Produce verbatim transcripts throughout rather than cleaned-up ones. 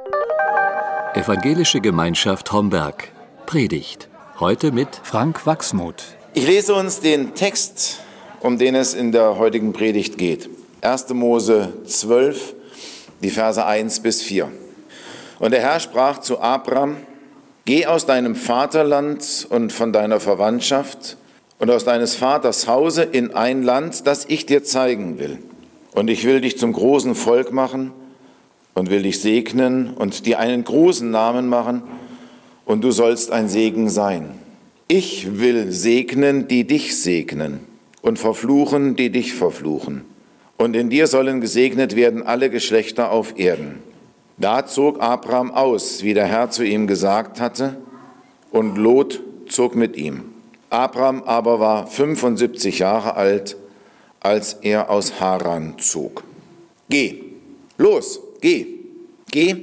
Evangelische Gemeinschaft Homberg. Predigt. Heute mit Frank Wachsmuth. Ich lese uns den Text, um den es in der heutigen Predigt geht. erster Mose zwölf, die Verse eins bis vier. Und der Herr sprach zu Abram: Geh aus deinem Vaterland und von deiner Verwandtschaft und aus deines Vaters Hause in ein Land, das ich dir zeigen will. Und ich will dich zum großen Volk machen und will dich segnen und dir einen großen Namen machen, und du sollst ein Segen sein. Ich will segnen, die dich segnen, und verfluchen, die dich verfluchen. Und in dir sollen gesegnet werden alle Geschlechter auf Erden. Da zog Abram aus, wie der Herr zu ihm gesagt hatte, und Lot zog mit ihm. Abram aber war fünfundsiebzig Jahre alt, als er aus Haran zog. Geh, los, geh, geh,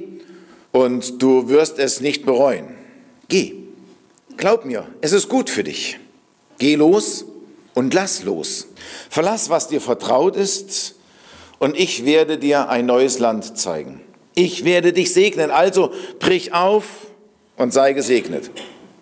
und du wirst es nicht bereuen. Geh, glaub mir, es ist gut für dich. Geh los und lass los. Verlass, was dir vertraut ist, und ich werde dir ein neues Land zeigen. Ich werde dich segnen, also brich auf und sei gesegnet.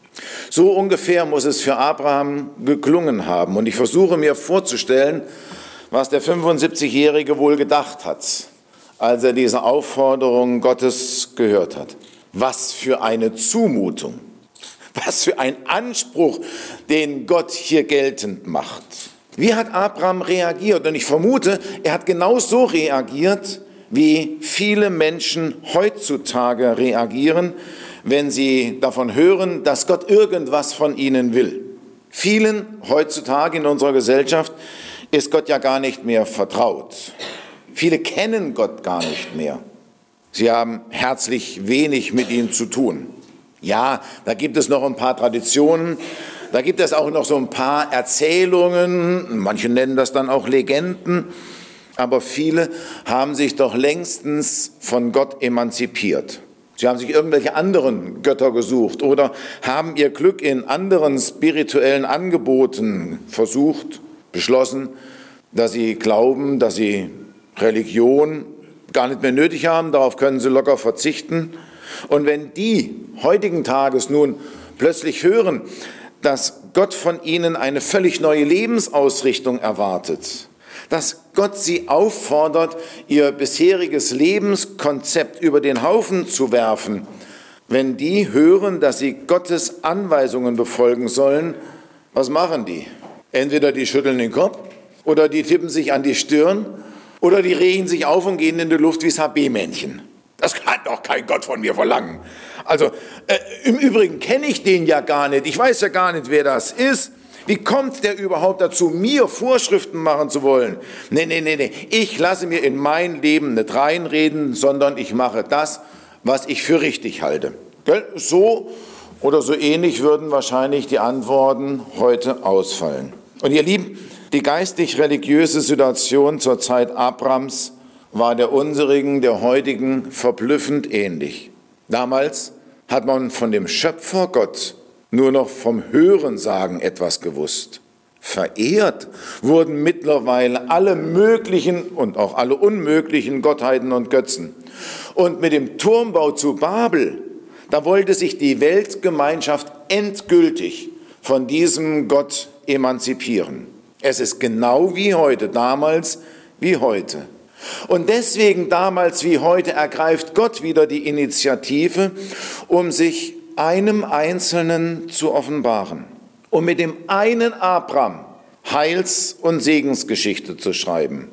So ungefähr muss es für Abraham geklungen haben. Und ich versuche mir vorzustellen, was der fünfundsiebzigjährige wohl gedacht hat, als er diese Aufforderung Gottes gehört hat. Was für eine Zumutung, was für ein Anspruch, den Gott hier geltend macht. Wie hat Abraham reagiert? Und ich vermute, er hat genau so reagiert, wie viele Menschen heutzutage reagieren, wenn sie davon hören, dass Gott irgendwas von ihnen will. Vielen heutzutage in unserer Gesellschaft ist Gott ja gar nicht mehr vertraut. Viele kennen Gott gar nicht mehr. Sie haben herzlich wenig mit ihm zu tun. Ja, da gibt es noch ein paar Traditionen, da gibt es auch noch so ein paar Erzählungen, manche nennen das dann auch Legenden, aber viele haben sich doch längstens von Gott emanzipiert. Sie haben sich irgendwelche anderen Götter gesucht oder haben ihr Glück in anderen spirituellen Angeboten versucht, beschlossen, dass sie glauben, dass sie Religion gar nicht mehr nötig haben, darauf können sie locker verzichten. Und wenn die heutigen Tages nun plötzlich hören, dass Gott von ihnen eine völlig neue Lebensausrichtung erwartet, dass Gott sie auffordert, ihr bisheriges Lebenskonzept über den Haufen zu werfen, wenn die hören, dass sie Gottes Anweisungen befolgen sollen, was machen die? Entweder die schütteln den Kopf oder die tippen sich an die Stirn oder die regen sich auf und gehen in die Luft wie das H B-Männchen. Das kann doch kein Gott von mir verlangen. Also äh, im Übrigen kenne ich den ja gar nicht. Ich weiß ja gar nicht, wer das ist. Wie kommt der überhaupt dazu, mir Vorschriften machen zu wollen? Nee, nee, nee, nee. Ich lasse mir in mein Leben nicht reinreden, sondern ich mache das, was ich für richtig halte. Gell? So oder so ähnlich würden wahrscheinlich die Antworten heute ausfallen. Und ihr Lieben, die geistig-religiöse Situation zur Zeit Abrams war der unserigen, der heutigen, verblüffend ähnlich. Damals hat man von dem Schöpfer Gott nur noch vom Hörensagen etwas gewusst. Verehrt wurden mittlerweile alle möglichen und auch alle unmöglichen Gottheiten und Götzen. Und mit dem Turmbau zu Babel, da wollte sich die Weltgemeinschaft endgültig von diesem Gott emanzipieren. Es ist genau wie heute, damals wie heute. Und deswegen damals wie heute ergreift Gott wieder die Initiative, um sich einem Einzelnen zu offenbaren, um mit dem einen Abram Heils- und Segensgeschichte zu schreiben.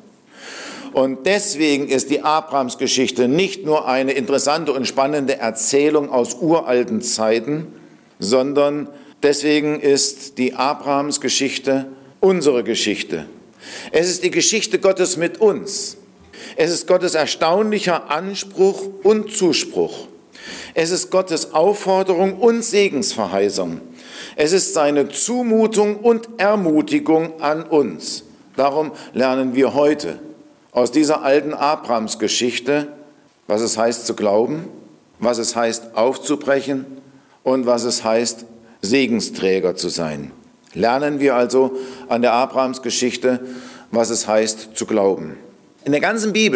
Und deswegen ist die Abramsgeschichte nicht nur eine interessante und spannende Erzählung aus uralten Zeiten, sondern deswegen ist die Abramsgeschichte unsere Geschichte. Es ist die Geschichte Gottes mit uns. Es ist Gottes erstaunlicher Anspruch und Zuspruch. Es ist Gottes Aufforderung und Segensverheißung. Es ist seine Zumutung und Ermutigung an uns. Darum lernen wir heute aus dieser alten Abramsgeschichte, was es heißt zu glauben, was es heißt aufzubrechen und was es heißt Segensträger zu sein. Lernen wir also an der Abrahamsgeschichte, was es heißt zu glauben. In der ganzen Bibel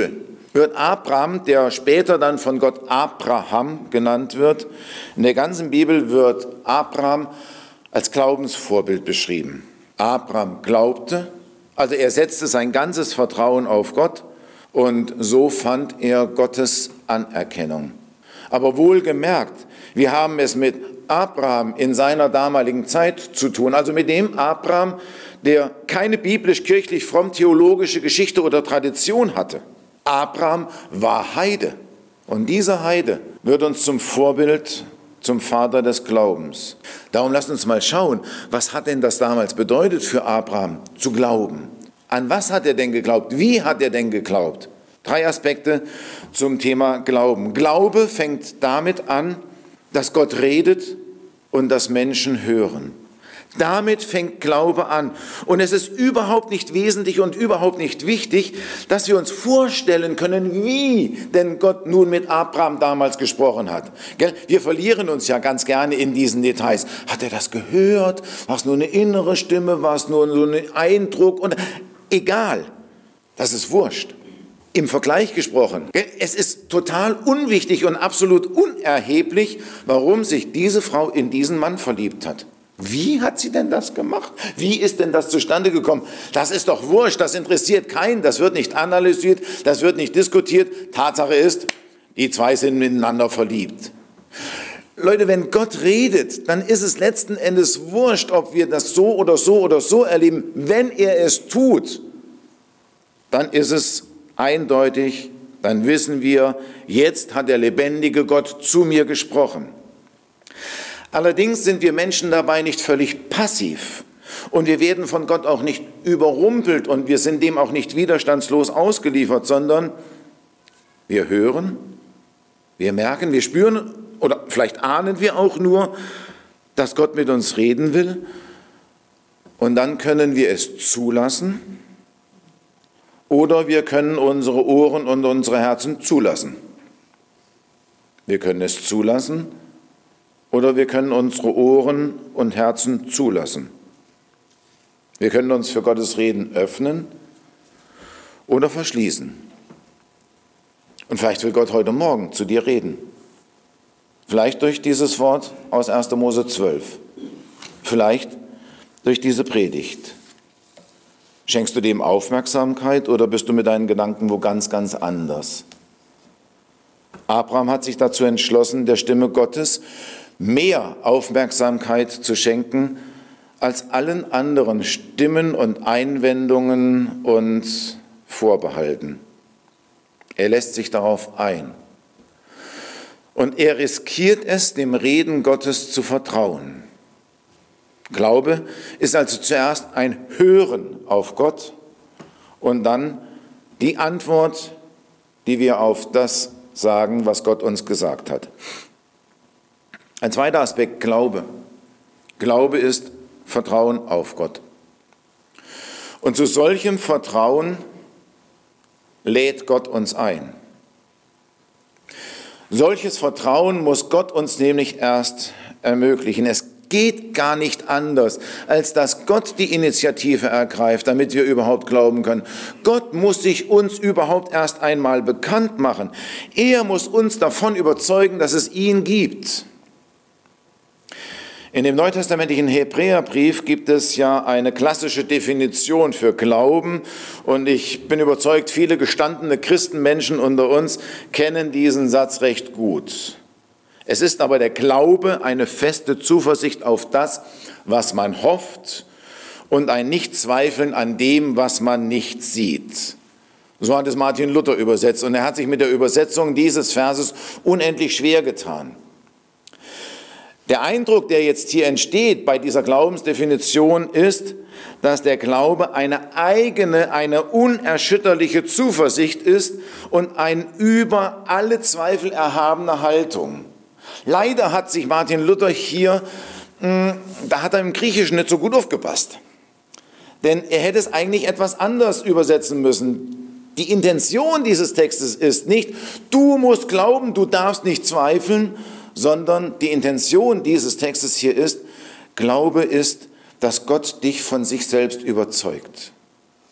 wird Abraham, der später dann von Gott Abraham genannt wird, in der ganzen Bibel wird Abraham als Glaubensvorbild beschrieben. Abraham glaubte, also er setzte sein ganzes Vertrauen auf Gott und so fand er Gottes Anerkennung. Aber wohlgemerkt, wir haben es mit Abraham in seiner damaligen Zeit zu tun, also mit dem Abraham, der keine biblisch-kirchlich fromm-theologische Geschichte oder Tradition hatte. Abraham war Heide und dieser Heide wird uns zum Vorbild, zum Vater des Glaubens. Darum lasst uns mal schauen, was hat denn das damals bedeutet für Abraham, zu glauben? An was hat er denn geglaubt? Wie hat er denn geglaubt? Drei Aspekte zum Thema Glauben. Glaube fängt damit an, dass Gott redet und dass Menschen hören. Damit fängt Glaube an. Und es ist überhaupt nicht wesentlich und überhaupt nicht wichtig, dass wir uns vorstellen können, wie denn Gott nun mit Abraham damals gesprochen hat. Wir verlieren uns ja ganz gerne in diesen Details. Hat er das gehört? War es nur eine innere Stimme? War es nur so ein Eindruck? Und egal, das ist wurscht. Im Vergleich gesprochen, es ist total unwichtig und absolut unerheblich, warum sich diese Frau in diesen Mann verliebt hat. Wie hat sie denn das gemacht? Wie ist denn das zustande gekommen? Das ist doch wurscht, das interessiert keinen, das wird nicht analysiert, das wird nicht diskutiert. Tatsache ist, die zwei sind miteinander verliebt. Leute, wenn Gott redet, dann ist es letzten Endes wurscht, ob wir das so oder so oder so erleben. Wenn er es tut, dann ist es eindeutig, dann wissen wir, jetzt hat der lebendige Gott zu mir gesprochen. Allerdings sind wir Menschen dabei nicht völlig passiv und wir werden von Gott auch nicht überrumpelt und wir sind dem auch nicht widerstandslos ausgeliefert, sondern wir hören, wir merken, wir spüren oder vielleicht ahnen wir auch nur, dass Gott mit uns reden will und dann können wir es zulassen oder wir können unsere Ohren und unsere Herzen zulassen. Wir können es zulassen oder wir können unsere Ohren und Herzen zulassen. Wir können uns für Gottes Reden öffnen oder verschließen. Und vielleicht will Gott heute Morgen zu dir reden. Vielleicht durch dieses Wort aus erster Mose zwölf. Vielleicht durch diese Predigt. Schenkst du dem Aufmerksamkeit oder bist du mit deinen Gedanken wo ganz, ganz anders? Abraham hat sich dazu entschlossen, der Stimme Gottes mehr Aufmerksamkeit zu schenken als allen anderen Stimmen und Einwendungen und Vorbehalten. Er lässt sich darauf ein. Und er riskiert es, dem Reden Gottes zu vertrauen. Glaube ist also zuerst ein Hören auf Gott und dann die Antwort, die wir auf das sagen, was Gott uns gesagt hat. Ein zweiter Aspekt, Glaube. Glaube ist Vertrauen auf Gott. Und zu solchem Vertrauen lädt Gott uns ein. Solches Vertrauen muss Gott uns nämlich erst ermöglichen. Es geht gar nicht anders, als dass Gott die Initiative ergreift, damit wir überhaupt glauben können. Gott muss sich uns überhaupt erst einmal bekannt machen. Er muss uns davon überzeugen, dass es ihn gibt. In dem neutestamentlichen Hebräerbrief gibt es ja eine klassische Definition für Glauben und ich bin überzeugt, viele gestandene Christenmenschen unter uns kennen diesen Satz recht gut. Es ist aber der Glaube eine feste Zuversicht auf das, was man hofft und ein Nichtzweifeln an dem, was man nicht sieht. So hat es Martin Luther übersetzt und er hat sich mit der Übersetzung dieses Verses unendlich schwer getan. Der Eindruck, der jetzt hier entsteht bei dieser Glaubensdefinition, ist, dass der Glaube eine eigene, eine unerschütterliche Zuversicht ist und eine über alle Zweifel erhabene Haltung. Leider hat sich Martin Luther hier, da hat er im Griechischen nicht so gut aufgepasst. Denn er hätte es eigentlich etwas anders übersetzen müssen. Die Intention dieses Textes ist nicht, du musst glauben, du darfst nicht zweifeln, sondern die Intention dieses Textes hier ist, Glaube ist, dass Gott dich von sich selbst überzeugt.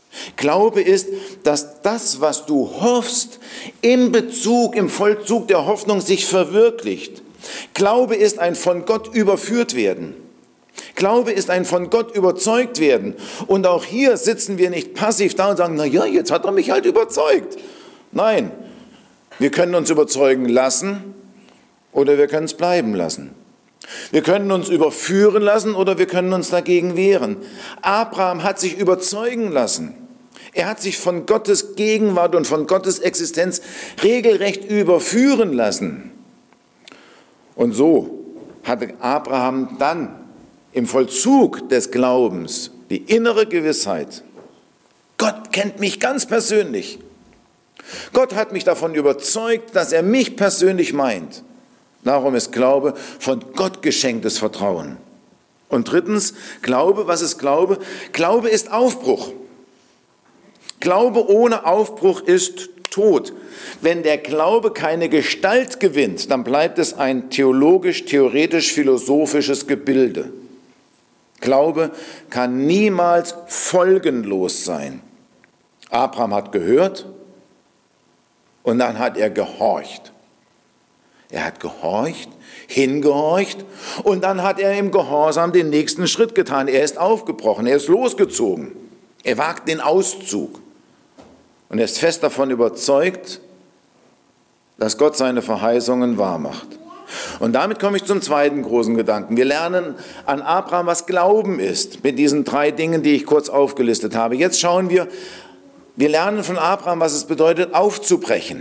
Glaube ist, dass das, was du hoffst, im Bezug, im Vollzug der Hoffnung sich verwirklicht. Glaube ist ein von Gott überführt werden. Glaube ist ein von Gott überzeugt werden. Und auch hier sitzen wir nicht passiv da und sagen, na ja, jetzt hat er mich halt überzeugt. Nein, wir können uns überzeugen lassen oder wir können es bleiben lassen. Wir können uns überführen lassen oder wir können uns dagegen wehren. Abraham hat sich überzeugen lassen. Er hat sich von Gottes Gegenwart und von Gottes Existenz regelrecht überführen lassen. Und so hatte Abraham dann im Vollzug des Glaubens die innere Gewissheit, Gott kennt mich ganz persönlich. Gott hat mich davon überzeugt, dass er mich persönlich meint. Darum ist Glaube von Gott geschenktes Vertrauen. Und drittens, Glaube, was ist Glaube? Glaube ist Aufbruch. Glaube ohne Aufbruch ist tot. Wenn der Glaube keine Gestalt gewinnt, dann bleibt es ein theologisch-theoretisch-philosophisches Gebilde. Glaube kann niemals folgenlos sein. Abraham hat gehört und dann hat er gehorcht. Er hat gehorcht, hingehorcht und dann hat er im Gehorsam den nächsten Schritt getan. Er ist aufgebrochen, er ist losgezogen. Er wagt den Auszug. Und er ist fest davon überzeugt, dass Gott seine Verheißungen wahrmacht. Und damit komme ich zum zweiten großen Gedanken. Wir lernen an Abraham, was Glauben ist, mit diesen drei Dingen, die ich kurz aufgelistet habe. Jetzt schauen wir, wir lernen von Abraham, was es bedeutet, aufzubrechen.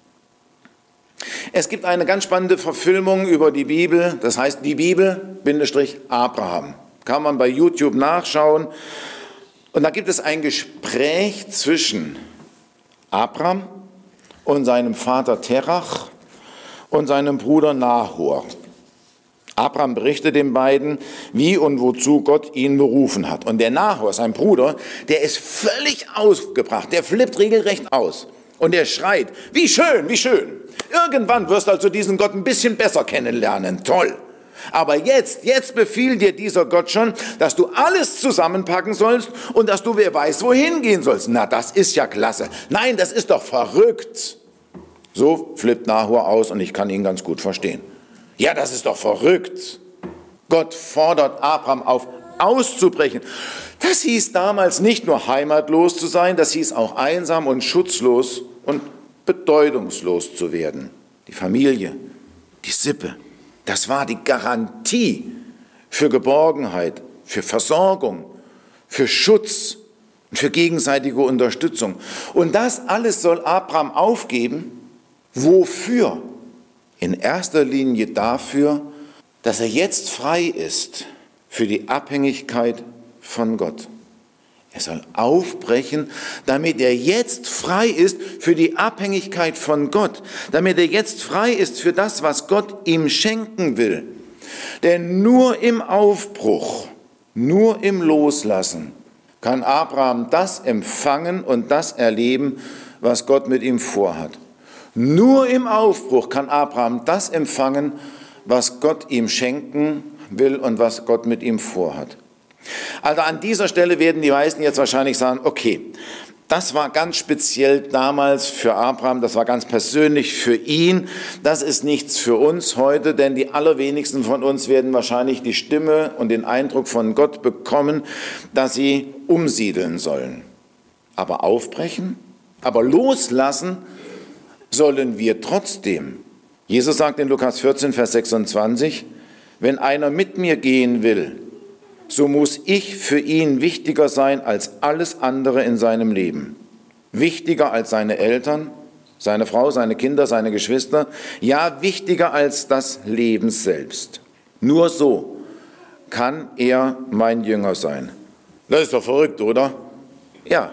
Es gibt eine ganz spannende Verfilmung über die Bibel, das heißt die Bibel, Bindestrich Abraham. Kann man bei YouTube nachschauen. Und da gibt es ein Gespräch zwischen Abraham und seinem Vater Terach und seinem Bruder Nahor. Abraham berichtet den beiden, wie und wozu Gott ihn berufen hat. Und der Nahor, sein Bruder, der ist völlig ausgebracht, der flippt regelrecht aus. Und er schreit, wie schön, wie schön. Irgendwann wirst du also diesen Gott ein bisschen besser kennenlernen, toll. Aber jetzt, jetzt befiehlt dir dieser Gott schon, dass du alles zusammenpacken sollst und dass du wer weiß, wohin gehen sollst. Na, das ist ja klasse. Nein, das ist doch verrückt. So flippt Nahor aus und ich kann ihn ganz gut verstehen. Ja, das ist doch verrückt. Gott fordert Abraham auf, auszubrechen. Das hieß damals nicht nur heimatlos zu sein, das hieß auch einsam und schutzlos und bedeutungslos zu werden. Die Familie, die Sippe. Das war die Garantie für Geborgenheit, für Versorgung, für Schutz und für gegenseitige Unterstützung. Und das alles soll Abraham aufgeben. Wofür? In erster Linie dafür, dass er jetzt frei ist für die Abhängigkeit von Gott. Er soll aufbrechen, damit er jetzt frei ist für die Abhängigkeit von Gott, damit er jetzt frei ist für das, was Gott ihm schenken will. Denn nur im Aufbruch, nur im Loslassen kann Abraham das empfangen und das erleben, was Gott mit ihm vorhat. Nur im Aufbruch kann Abraham das empfangen, was Gott ihm schenken will und was Gott mit ihm vorhat. Also an dieser Stelle werden die meisten jetzt wahrscheinlich sagen, okay, das war ganz speziell damals für Abraham, das war ganz persönlich für ihn, das ist nichts für uns heute, denn die allerwenigsten von uns werden wahrscheinlich die Stimme und den Eindruck von Gott bekommen, dass sie umsiedeln sollen. Aber aufbrechen, aber loslassen sollen wir trotzdem. Jesus sagt in Lukas vierzehn, Vers sechsundzwanzig, wenn einer mit mir gehen will, so muss ich für ihn wichtiger sein als alles andere in seinem Leben. Wichtiger als seine Eltern, seine Frau, seine Kinder, seine Geschwister, ja, wichtiger als das Leben selbst. Nur so kann er mein Jünger sein. Das ist doch verrückt, oder? Ja,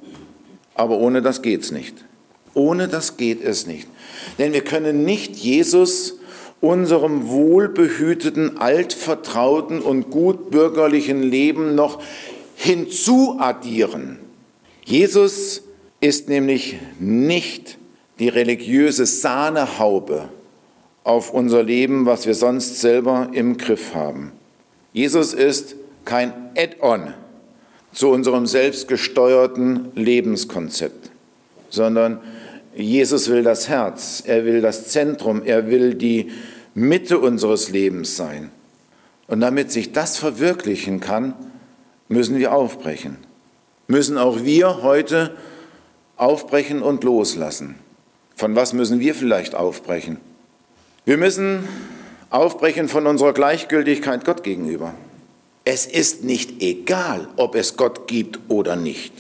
aber ohne das geht's nicht. Ohne das geht es nicht. Denn wir können nicht Jesus unserem wohlbehüteten, altvertrauten und gutbürgerlichen Leben noch hinzuaddieren. Jesus ist nämlich nicht die religiöse Sahnehaube auf unser Leben, was wir sonst selber im Griff haben. Jesus ist kein Add-on, zu unserem selbstgesteuerten Lebenskonzept, sondern Jesus will das Herz, er will das Zentrum, er will die Mitte unseres Lebens sein. Und damit sich das verwirklichen kann, müssen wir aufbrechen. Müssen auch wir heute aufbrechen und loslassen. Von was müssen wir vielleicht aufbrechen? Wir müssen aufbrechen von unserer Gleichgültigkeit Gott gegenüber. Es ist nicht egal, ob es Gott gibt oder nicht.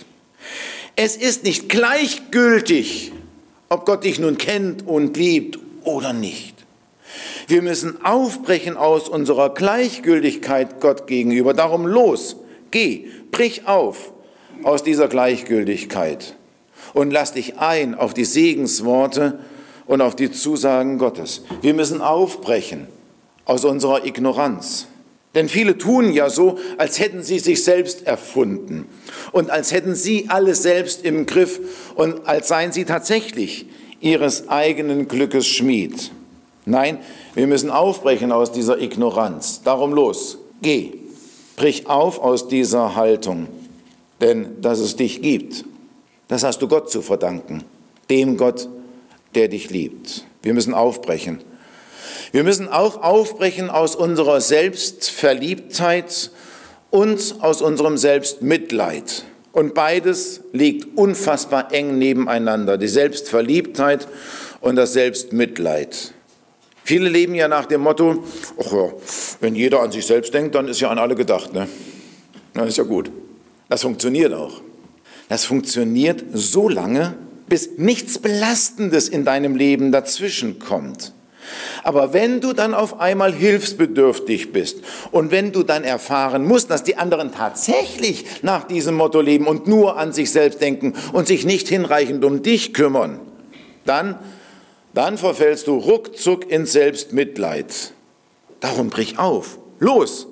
Es ist nicht gleichgültig, ob Gott dich nun kennt und liebt oder nicht. Wir müssen aufbrechen aus unserer Gleichgültigkeit Gott gegenüber. Darum los, geh, brich auf aus dieser Gleichgültigkeit und lass dich ein auf die Segensworte und auf die Zusagen Gottes. Wir müssen aufbrechen aus unserer Ignoranz. Denn viele tun ja so, als hätten sie sich selbst erfunden und als hätten sie alles selbst im Griff und als seien sie tatsächlich ihres eigenen Glückes Schmied. Nein, wir müssen aufbrechen aus dieser Ignoranz. Darum los, geh, brich auf aus dieser Haltung, denn dass es dich gibt, das hast du Gott zu verdanken, dem Gott, der dich liebt. Wir müssen aufbrechen. Wir müssen auch aufbrechen aus unserer Selbstverliebtheit und aus unserem Selbstmitleid. Und beides liegt unfassbar eng nebeneinander, die Selbstverliebtheit und das Selbstmitleid. Viele leben ja nach dem Motto, ach ja, wenn jeder an sich selbst denkt, dann ist ja an alle gedacht. Ne? Das ist ja gut. Das funktioniert auch. Das funktioniert so lange, bis nichts Belastendes in deinem Leben dazwischen kommt. Aber wenn du dann auf einmal hilfsbedürftig bist und wenn du dann erfahren musst, dass die anderen tatsächlich nach diesem Motto leben und nur an sich selbst denken und sich nicht hinreichend um dich kümmern, dann, dann verfällst du ruckzuck ins Selbstmitleid. Darum brich auf, los,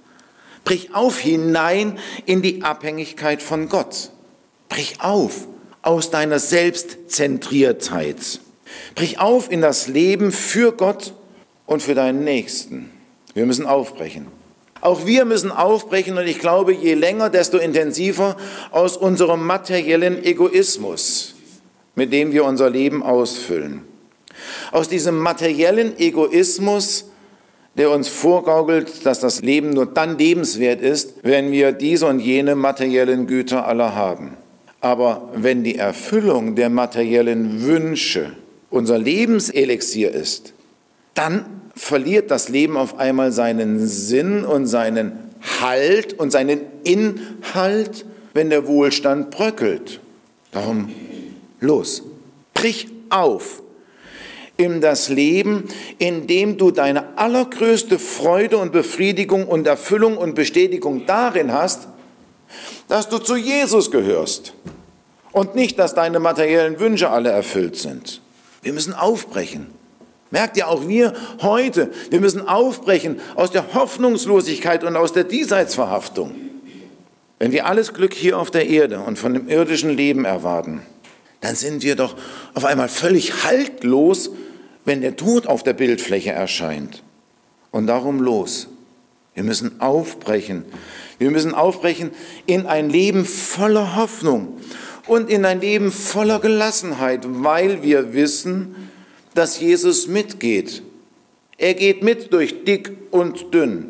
brich auf hinein in die Abhängigkeit von Gott. Brich auf aus deiner Selbstzentriertheit. Brich auf in das Leben für Gott und für deinen Nächsten. Wir müssen aufbrechen. Auch wir müssen aufbrechen und ich glaube, je länger, desto intensiver aus unserem materiellen Egoismus, mit dem wir unser Leben ausfüllen. Aus diesem materiellen Egoismus, der uns vorgaukelt, dass das Leben nur dann lebenswert ist, wenn wir diese und jene materiellen Güter alle haben. Aber wenn die Erfüllung der materiellen Wünsche unser Lebenselixier ist, dann verliert das Leben auf einmal seinen Sinn und seinen Halt und seinen Inhalt, wenn der Wohlstand bröckelt. Darum los, brich auf in das Leben, in dem du deine allergrößte Freude und Befriedigung und Erfüllung und Bestätigung darin hast, dass du zu Jesus gehörst und nicht, dass deine materiellen Wünsche alle erfüllt sind. Wir müssen aufbrechen. Merkt ihr, auch wir heute, wir müssen aufbrechen aus der Hoffnungslosigkeit und aus der Diesseitsverhaftung. Wenn wir alles Glück hier auf der Erde und von dem irdischen Leben erwarten, dann sind wir doch auf einmal völlig haltlos, wenn der Tod auf der Bildfläche erscheint. Und darum los. Wir müssen aufbrechen. Wir müssen aufbrechen in ein Leben voller Hoffnung und in ein Leben voller Gelassenheit, weil wir wissen, dass Jesus mitgeht. Er geht mit durch dick und dünn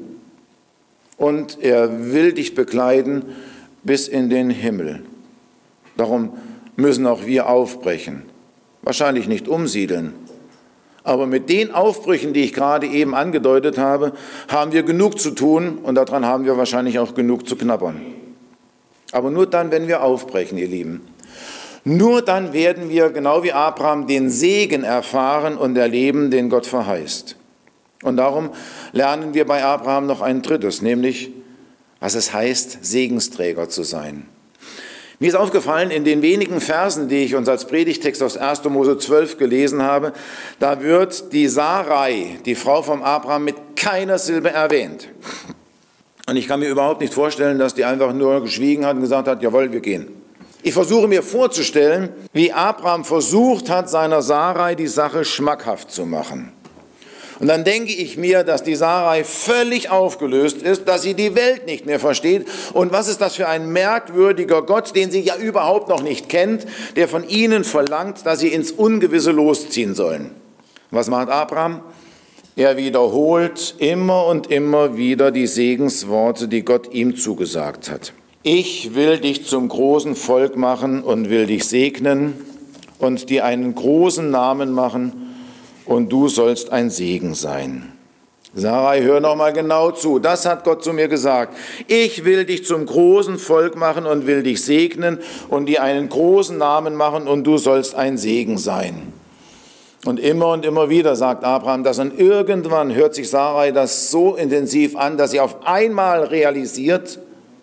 und er will dich begleiten bis in den Himmel. Darum müssen auch wir aufbrechen. Wahrscheinlich nicht umsiedeln, aber mit den Aufbrüchen, die ich gerade eben angedeutet habe, haben wir genug zu tun und daran haben wir wahrscheinlich auch genug zu knabbern. Aber nur dann, wenn wir aufbrechen, ihr Lieben. Nur dann werden wir, genau wie Abraham, den Segen erfahren und erleben, den Gott verheißt. Und darum lernen wir bei Abraham noch ein drittes, nämlich, was es heißt, Segensträger zu sein. Mir ist aufgefallen, in den wenigen Versen, die ich uns als Predigtext aus erster Mose zwölf gelesen habe, da wird die Sarai, die Frau von Abraham, mit keiner Silbe erwähnt. Und ich kann mir überhaupt nicht vorstellen, dass die einfach nur geschwiegen hat und gesagt hat, jawohl, wir gehen. Ich versuche mir vorzustellen, wie Abraham versucht hat, seiner Sarai die Sache schmackhaft zu machen. Und dann denke ich mir, dass die Sarai völlig aufgelöst ist, dass sie die Welt nicht mehr versteht. Und was ist das für ein merkwürdiger Gott, den sie ja überhaupt noch nicht kennt, der von ihnen verlangt, dass sie ins Ungewisse losziehen sollen. Was macht Abraham? Er wiederholt immer und immer wieder die Segensworte, die Gott ihm zugesagt hat. Ich will dich zum großen Volk machen und will dich segnen und dir einen großen Namen machen und du sollst ein Segen sein. Sarai, hör noch mal genau zu. Das hat Gott zu mir gesagt. Ich will dich zum großen Volk machen und will dich segnen und dir einen großen Namen machen und du sollst ein Segen sein. Und immer und immer wieder sagt Abraham das und irgendwann hört sich Sarai das so intensiv an, dass sie auf einmal realisiert,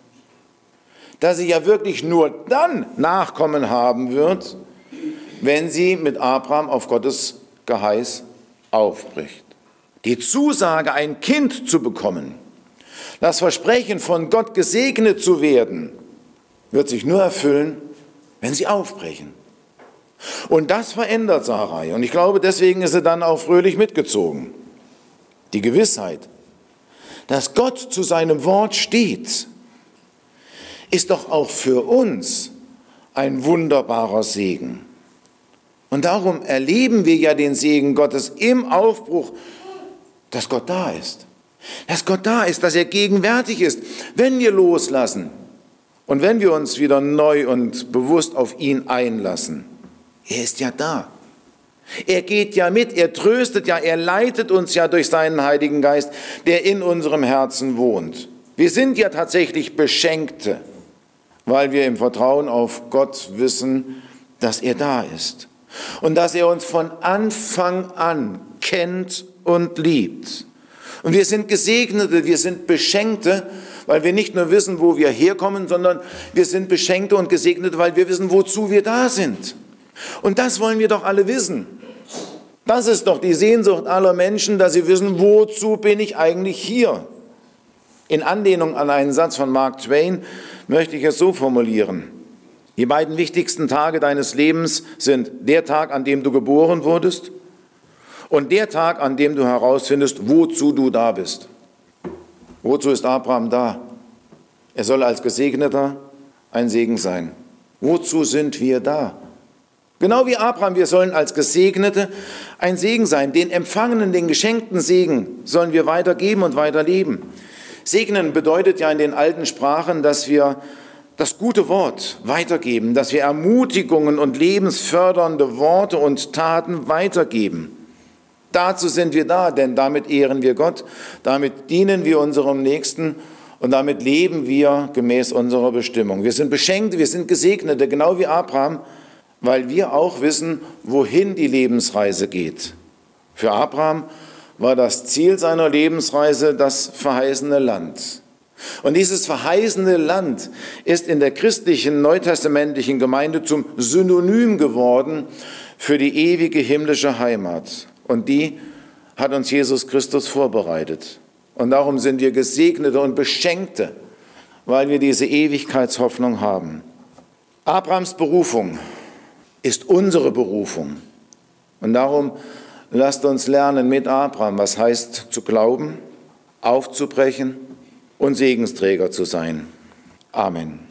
dass sie ja wirklich nur dann Nachkommen haben wird, wenn sie mit Abraham auf Gottes Geheiß aufbricht. Die Zusage, ein Kind zu bekommen, das Versprechen von Gott gesegnet zu werden, wird sich nur erfüllen, wenn sie aufbrechen. Und das verändert Sarai. Und ich glaube, deswegen ist sie dann auch fröhlich mitgezogen. Die Gewissheit, dass Gott zu seinem Wort steht, ist doch auch für uns ein wunderbarer Segen. Und darum erleben wir ja den Segen Gottes im Aufbruch, dass Gott da ist. Dass Gott da ist, dass er gegenwärtig ist, wenn wir loslassen und wenn wir uns wieder neu und bewusst auf ihn einlassen. Er ist ja da. Er geht ja mit, er tröstet ja, er leitet uns ja durch seinen Heiligen Geist, der in unserem Herzen wohnt. Wir sind ja tatsächlich Beschenkte, weil wir im Vertrauen auf Gott wissen, dass er da ist und dass er uns von Anfang an kennt und liebt. Und wir sind Gesegnete, wir sind Beschenkte, weil wir nicht nur wissen, wo wir herkommen, sondern wir sind Beschenkte und Gesegnete, weil wir wissen, wozu wir da sind. Und das wollen wir doch alle wissen. Das ist doch die Sehnsucht aller Menschen, dass sie wissen, wozu bin ich eigentlich hier? In Anlehnung an einen Satz von Mark Twain möchte ich es so formulieren. Die beiden wichtigsten Tage deines Lebens sind der Tag, an dem du geboren wurdest und der Tag, an dem du herausfindest, wozu du da bist. Wozu ist Abraham da? Er soll als Gesegneter ein Segen sein. Wozu sind wir da? Genau wie Abraham, wir sollen als Gesegnete ein Segen sein. Den empfangenen, den geschenkten Segen sollen wir weitergeben und weiterleben. Segnen bedeutet ja in den alten Sprachen, dass wir das gute Wort weitergeben, dass wir Ermutigungen und lebensfördernde Worte und Taten weitergeben. Dazu sind wir da, denn damit ehren wir Gott, damit dienen wir unserem Nächsten und damit leben wir gemäß unserer Bestimmung. Wir sind Beschenkte, wir sind Gesegnete, genau wie Abraham, weil wir auch wissen, wohin die Lebensreise geht. Für Abraham war das Ziel seiner Lebensreise das verheißene Land. Und dieses verheißene Land ist in der christlichen neutestamentlichen Gemeinde zum Synonym geworden für die ewige himmlische Heimat. Und die hat uns Jesus Christus vorbereitet. Und darum sind wir Gesegnete und Beschenkte, weil wir diese Ewigkeitshoffnung haben. Abrahams Berufung ist unsere Berufung. Und darum lasst uns lernen mit Abraham, was heißt zu glauben, aufzubrechen und Segensträger zu sein. Amen.